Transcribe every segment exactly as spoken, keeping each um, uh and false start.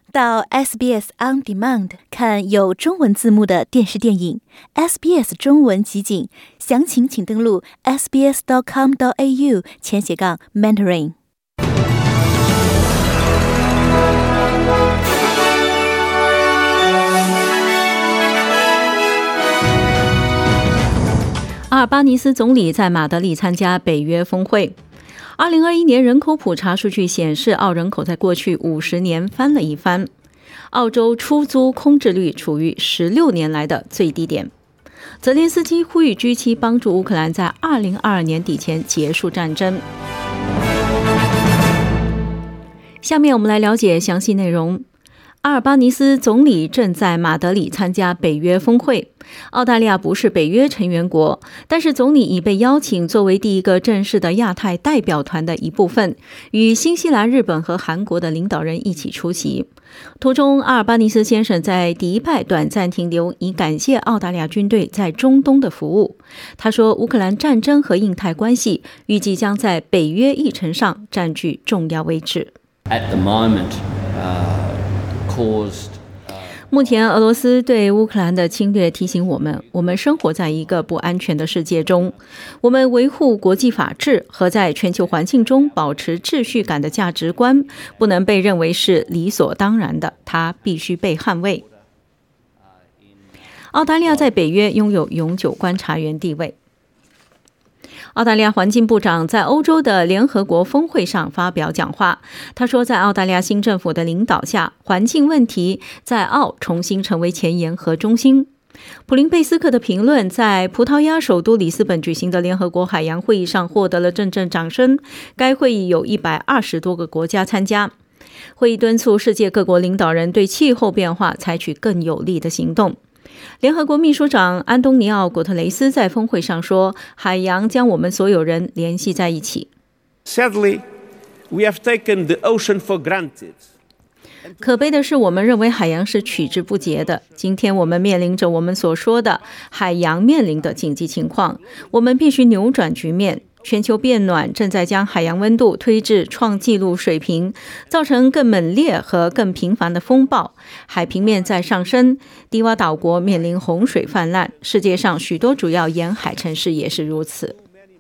到 S B S On Demand 看有中文字幕的电视电影 S B S 中文集锦，详情请登录 s b s dot com dot a u 前斜杠 mentoring。 阿尔巴尼斯总理在马德里参加北约峰会。二零二一年人口普查数据显示，澳人口在过去五十年翻了一番。澳洲出租空置率处于十六年来的最低点。泽连斯基呼吁 G 七 帮助乌克兰在二零二二年底前结束战争。下面我们来了解详细内容。阿尔巴尼斯总理正在马德里参加北约峰会。澳大利亚不是北约成员国，但是总理已被邀请作为第一个正式的亚太代表团的一部分，与新西兰、日本和韩国的领导人一起出席。途中，阿尔巴尼斯先生在迪拜短暂停留，以感谢澳大利亚军队在中东的服務。他说，乌克兰战争和印太关系预计将在北约议程上占据重要位置。 At the moment, uh... 目前俄罗斯对乌克兰的侵略提醒我们，我们生活在一个不安全的世界中。我们维护国际法治和在全球环境中保持秩序感的价值观不能被认为是理所当然的，它必须被捍卫。澳大利亚在北约拥有永久观察员地位。澳大利亚环境部长在欧洲的联合国峰会上发表讲话，他说，在澳大利亚新政府的领导下，环境问题在澳重新成为前沿和中心。普林贝斯克的评论在葡萄牙首都里斯本举行的联合国海洋会议上获得了阵阵掌声，该会议有一百二十多个国家参加。会议敦促世界各国领导人对气候变化采取更有力的行动。联合国秘书长安东尼奥·古特雷斯在峰会上说，海洋将我们所有人联系在一起。 Sadly, we have taken the ocean for granted. 可悲的是，我们认为海洋是取之不竭的。今天我们面临着我们所说的海洋面临的紧急情况，我们必须扭转局面。全球变暖正在将海洋温度推至创纪录水平，造成更猛烈和更频繁的风暴，海平面在上升，低洼岛国面临洪水泛滥，世界上许多主要沿海城市也是如此。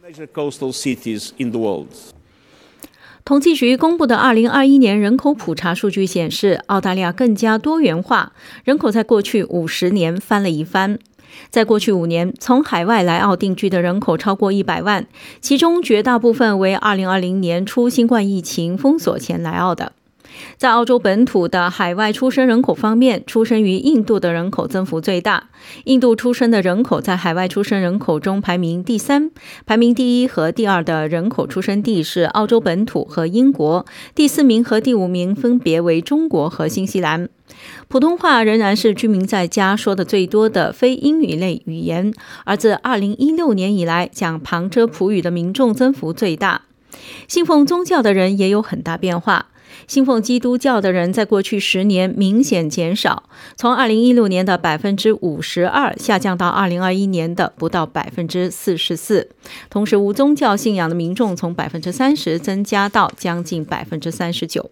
统计局公布的二零二一年人口普查数据显示，澳大利亚更加多元化，人口在过去五十年翻了一番。在过去五年，从海外来澳定居的人口超过一百万，其中绝大部分为二零二零年初新冠疫情封锁前来澳的。在澳洲本土的海外出生人口方面，出生于印度的人口增幅最大。印度出生的人口在海外出生人口中排名第三，排名第一和第二的人口出生地是澳洲本土和英国，第四名和第五名分别为中国和新西兰。普通话仍然是居民在家说的最多的非英语类语言，而自二零一六年以来，讲旁遮普语的民众增幅最大。信奉宗教的人也有很大变化。信奉基督教的人在过去十年明显减少，从二零一六年的百分之五十二下降到二零二一年的不到百分之四十四。同时，无宗教信仰的民众从百分之三十增加到将近百分之三十九。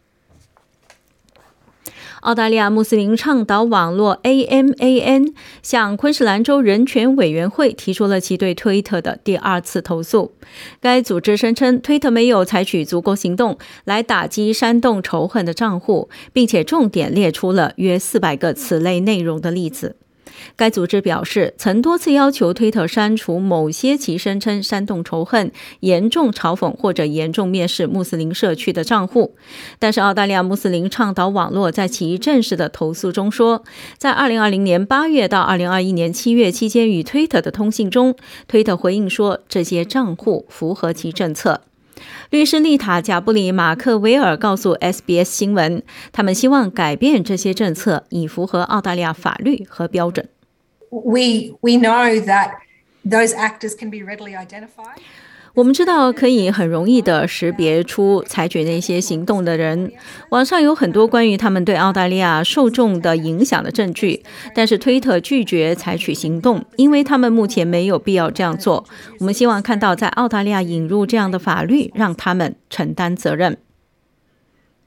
澳大利亚穆斯林倡导网络 A M A N 向昆士兰州人权委员会提出了其对推特的第二次投诉。该组织声称推特没有采取足够行动来打击煽动仇恨的账户，并且重点列出了约四百个此类内容的例子。该组织表示，曾多次要求推特删除某些其声称煽动仇恨、严重嘲讽或者严重蔑视穆斯林社区的账户。但是澳大利亚穆斯林倡导网络在其正式的投诉中说，在二零二零年八月到二零二一年七月期间与推特的通信中，推特回应说这些账户符合其政策。律师丽塔·贾布里·马克维尔告诉 S B S 新闻，他们希望改变这些政策，以符合澳大利亚法律和标准。 We, we know that those actors can be readily identified. 我们知道可以很容易地识别出采取那些行动的人。网上有很多关于他们对澳大利亚受众的影响的证据，但是推特拒绝采取行动，因为他们目前没有必要这样做。我们希望看到在澳大利亚引入这样的法律，让他们承担责任。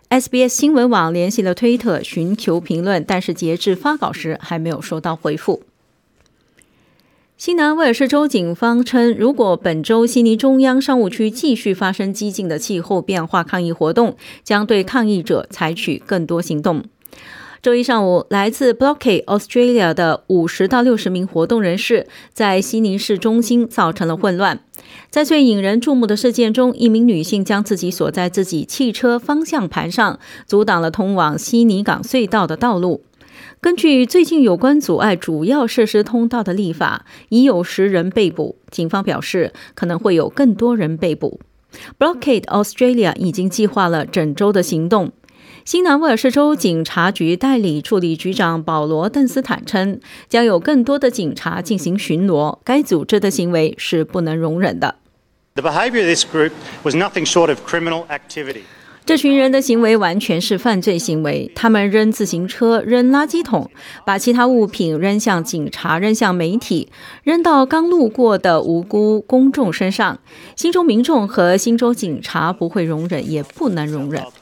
S B S 新闻网联系了推特寻求评论，但是截至发稿时还没有收到回复。新南威尔士州警方称，如果本周悉尼中央商务区继续发生激进的气候变化抗议活动，将对抗议者采取更多行动。周一上午，来自 Blockade Australia 的五十到六十名活动人士在悉尼市中心造成了混乱。在最引人注目的事件中，一名女性将自己锁在自己汽车方向盘上，阻挡了通往悉尼港隧道的道路。根据最近有关阻碍主要设施通道的立法，已有十人被捕。警方表示，可能会有更多人被捕。Blockade Australia 已经计划了整周的行动。新南威尔士州警察局代理助理局长保罗·邓斯坦称，将有更多的警察进行巡逻，该组织的行为是不能容忍的。 The behavior of this group was nothing short of criminal activity. 这群人的行为完全是犯罪行为，他们扔自行车、扔垃圾桶，把其他物品扔向警察、扔向媒体，扔到刚路过的无辜公众身上。新州民众和新州警察不会容忍，也不能容忍。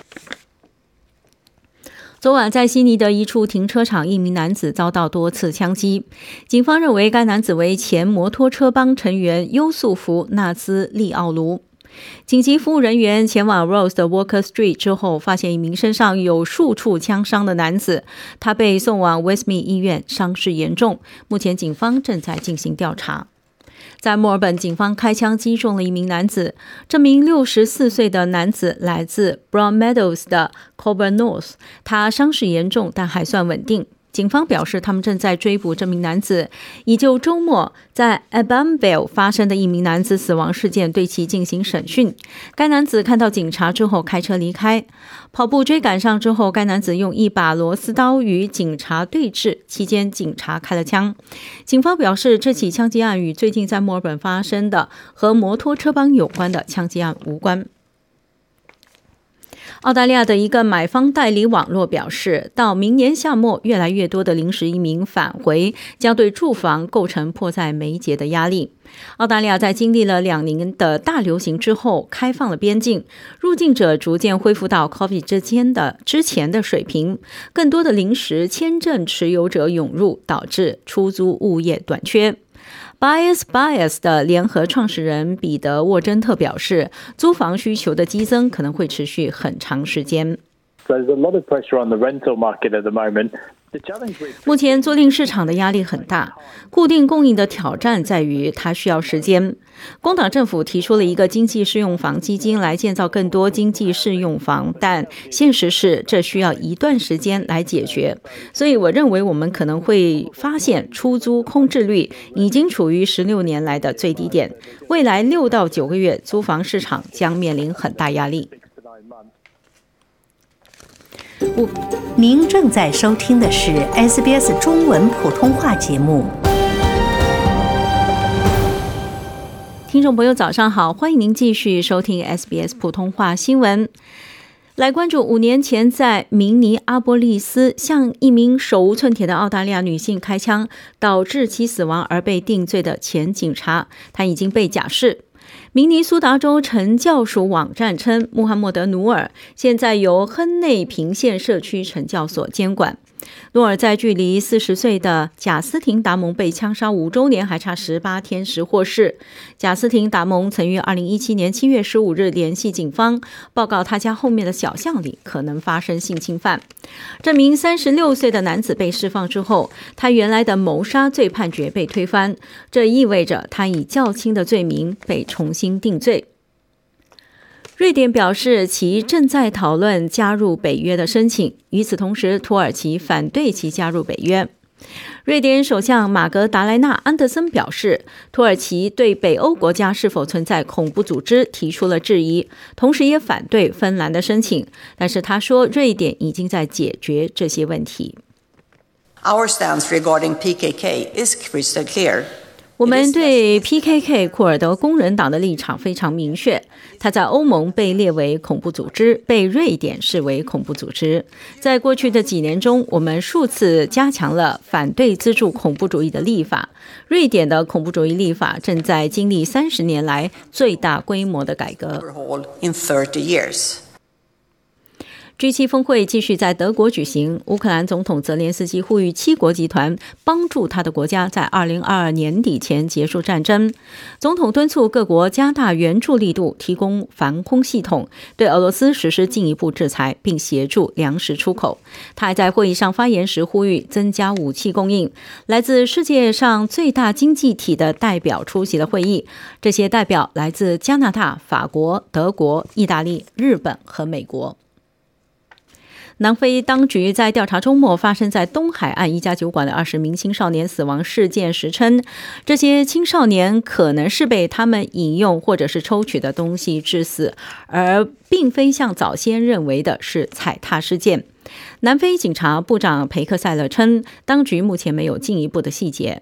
昨晚在悉尼的一处停车场，一名男子遭到多次枪击。警方认为该男子为前摩托车帮成员优素福·纳兹利奥卢。紧急服务人员前往 Rose 的 Walker Street 之后，发现一名身上有数处枪伤的男子，他被送往 Westmead 医院，伤势严重。目前警方正在进行调查。在墨尔本，警方开枪击中了一名男子。这名六十四岁的男子来自 Broadmeadows 的 Coburn North， 他伤势严重，但还算稳定。警方表示，他们正在追捕这名男子，以就周末在 Abamvale 发生的一名男子死亡事件对其进行审讯。该男子看到警察之后开车离开，跑步追赶上之后，该男子用一把螺丝刀与警察对峙，期间警察开了枪。警方表示，这起枪击案与最近在墨尔本发生的和摩托车帮有关的枪击案无关。澳大利亚的一个买方代理网络表示，到明年夏末，越来越多的临时移民返回将对住房构成迫在眉睫的压力。澳大利亚在经历了两年的大流行之后，开放了边境，入境者逐渐恢复到 COVID 之间的之前的水平，更多的临时签证持有者涌入，导致出租物业短缺。Buyers Bias 的联合创始人彼得·沃珍特表示，租房需求的激增可能会持续很长时间。目前租赁市场的压力很大，固定供应的挑战在于它需要时间。工党政府提出了一个经济适用房基金来建造更多经济适用房，但现实是这需要一段时间来解决。所以我认为我们可能会发现出租空置率已经处于十六年来的最低点，未来六到九个月租房市场将面临很大压力。 您正在收听的是 S B S 中文普通话节目。 听众朋友早上好，欢迎您继续收听 S B S 普通话新闻。来关注五年前在明尼阿波利斯向一名手无寸铁的澳大利亚女性开枪，导致其死亡而被定罪的前警察，他已经被假释。明尼苏达州惩教署网站称，穆罕默德·努尔现在由亨内平县社区惩教所监管。努尔在距离四十岁的贾斯廷·达蒙被枪杀五周年还差十八天时获释。贾斯廷·达蒙曾于二零一七年七月十五日联系警方，报告他家后面的小巷里可能发生性侵犯。这名三十六岁的男子被释放之后，他原来的谋杀罪判决被推翻，这意味着他以较轻的罪名被重新定罪。瑞典表示其正在讨论加入北约的申请，与此同时，土耳其反对其加入北约。瑞典首相马格达莱纳·安德森表示，土耳其对北欧国家是否存在恐怖组织提出了质疑，同时也反对芬兰的申请。但是他说，瑞典已经在解决这些问题。 Our stance regarding P K K is crystal clear. 我们对 P K K 库尔德工人党的立场非常明确，它在欧盟被列为恐怖组织，被瑞典视为恐怖组织。在过去的几年中，我们数次加强了反对资助恐怖主义的立法。瑞典的恐怖主义立法正在经历三十年来最大规模的改革。 G 七 峰会继续在德国举行，乌克兰总统泽连斯基呼吁七国集团帮助他的国家在二零二二年底前结束战争。总统敦促各国加大援助力度，提供防空系统，对俄罗斯实施进一步制裁，并协助粮食出口。他还在会议上发言时呼吁增加武器供应。来自世界上最大经济体的代表出席了会议，这些代表来自加拿大、法国、德国、意大利、日本和美国。南非当局在调查周末发生在东海岸一家酒馆的二十名青少年死亡事件时称，这些青少年可能是被他们饮用或者是抽取的东西致死，而并非像早先认为的是踩踏事件。南非警察部长培克塞勒称，当局目前没有进一步的细节。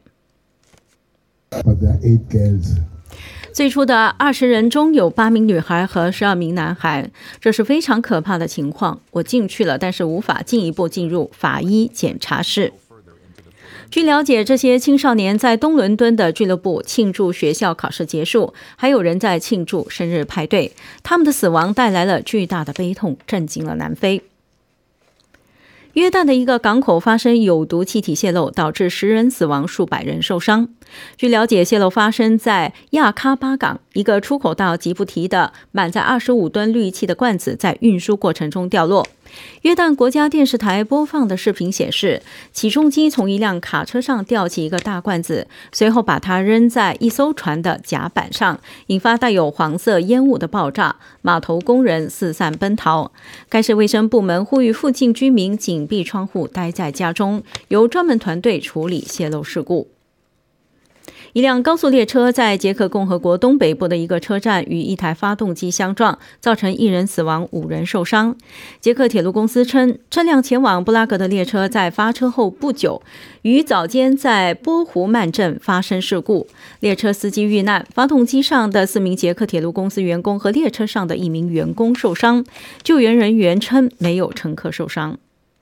最初的二十人中有八名女孩和十二名男孩，这是非常可怕的情况。我进去了，但是无法进一步进入法医检查室。据了解，这些青少年在东伦敦的俱乐部庆祝学校考试结束，还有人在庆祝生日派对。他们的死亡带来了巨大的悲痛，震惊了南非。约旦的一个港口发生有毒气体泄漏，导致十人死亡，数百人受伤。据了解，泄漏发生在亚喀巴港，一个出口到吉布提的满载二十五吨氯气的罐子在运输过程中掉落。约旦国家电视台播放的视频显示，起重机从一辆卡车上吊起一个大罐子，随后把它扔在一艘船的甲板上，引发带有黄色烟雾的爆炸，码头工人四散奔逃。该市卫生部门呼吁附近居民紧闭窗户，待在家中，由专门团队处理泄漏事故。一辆高速列车在捷克共和国东北部的一个车站与一台发动机相撞，造成一人死亡，五人受伤。捷克铁路公司称，这辆前往布拉格的列车在发车后不久，于早间在波胡曼镇发生事故，列车司机遇难，发动机上的四名捷克铁路公司员工和列车上的一名员工受伤。救援人员称没有乘客受伤。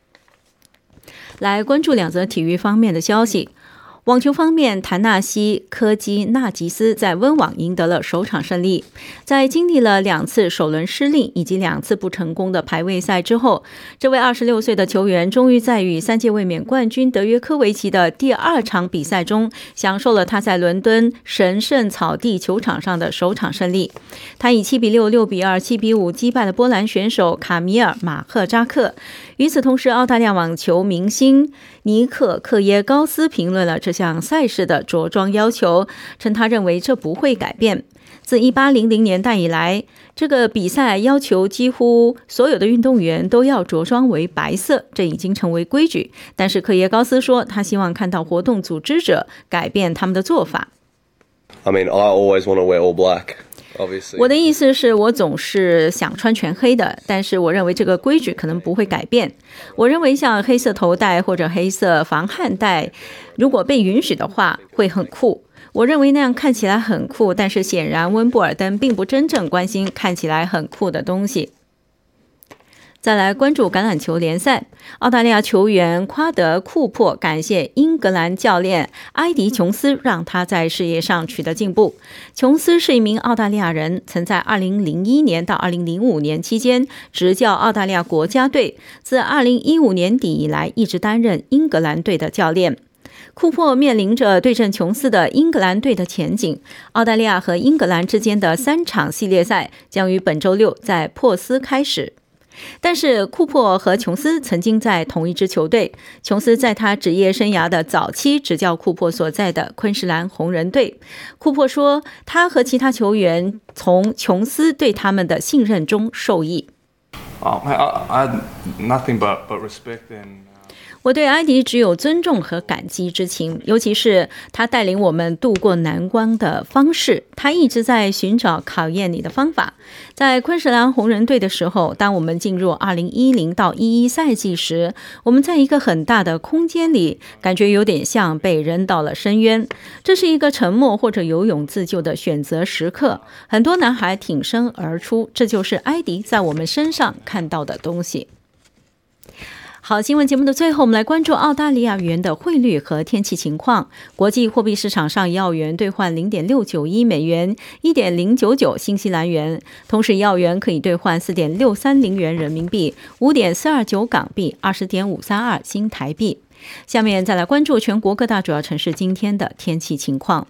来关注两则体育方面的消息。网球方面，谭纳西科基纳吉斯在温网赢得了首场胜利。在经历了两次首轮失利以及两次不成功的排位赛之后，这位二十六岁的球员终于在与三届卫冕冠军德约科维奇的第二场比赛中，享受了他在伦敦神圣草地球场上的首场胜利。他以七比六、六比二、七比五击败了波兰选手卡米尔马赫扎克。与此同时，澳大利亚网球明星尼克克耶高斯评论了这项赛事的着装要求，称他认为这不会改变。自一八零零年代以来，这个比赛要求几乎所有的运动员都要着装为白色，这已经成为规矩。但是克耶高斯说，他希望看到活动组织者改变他们的做法。 I mean, I always want to wear all black. 我的意思是我总是想穿全黑的，但是我认为这个规矩可能不会改变。我认为像黑色头带或者黑色防汗带，如果被允许的话会很酷。我认为那样看起来很酷，但是显然温布尔登并不真正关心看起来很酷的东西。再来关注橄榄球联赛，澳大利亚球员夸德库珀感谢英格兰教练埃迪琼斯，让他在事业上取得进步。琼斯是一名澳大利亚人，曾在二零零一年到二零零五年期间执教澳大利亚国家队，自二零一五年底以来一直担任英格兰队的教练。库珀面临着对阵琼斯的英格兰队的前景。澳大利亚和英格兰之间的三场系列赛将于本周六在珀斯开始。但是库珀和琼斯曾经在同一支球队，琼斯在他职业生涯的早期执教库珀所在的昆士兰红人队。库珀说，他和其他球员从琼斯对他们的信任中受益。 Oh, I, I had nothing but, but respect and 我对埃迪只有尊重和感激之情，尤其是他带领我们度过难关的方式。他一直在寻找考验你的方法。在昆士兰红人队的时候，当我们进入二零一零到一一赛季时，我们在一个很大的空间里，感觉有点像被扔到了深渊。这是一个沉默或者游泳自救的选择时刻。很多男孩挺身而出，这就是埃迪在我们身上看到的东西。 好，新闻节目的最后，我们来关注澳大利亚元的汇率和天气情况。国际货币市场上，一澳元兑换 零点六九一美元， 一点零九九新西兰元。同时，一澳元可以兑换 四点六三零元人民币， 五点四二九港币， 二十点五三二新台币。下面再来关注全国各大主要城市今天的天气情况。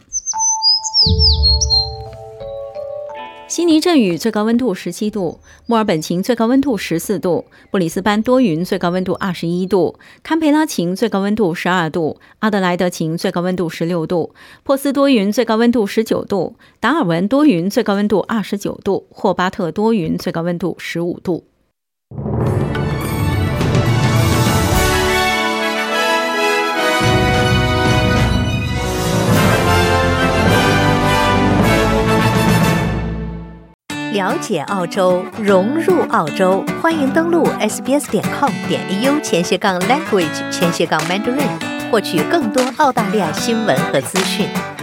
悉尼阵雨，最高温度十七度；墨尔本晴，最高温度十四度；布里斯班多云，最高温度二十一度；堪培拉晴，最高温度十二度；阿德莱德晴，最高温度十六度；珀斯多云，最高温度十九度；达尔文多云，最高温度二十九度；霍巴特多云，最高温度十五度。 了解澳洲，融入澳洲，欢迎登录 s b s 点 com 点 a u 前斜杠 language 前斜杠 mandarin， 获取更多澳大利亚新闻和资讯。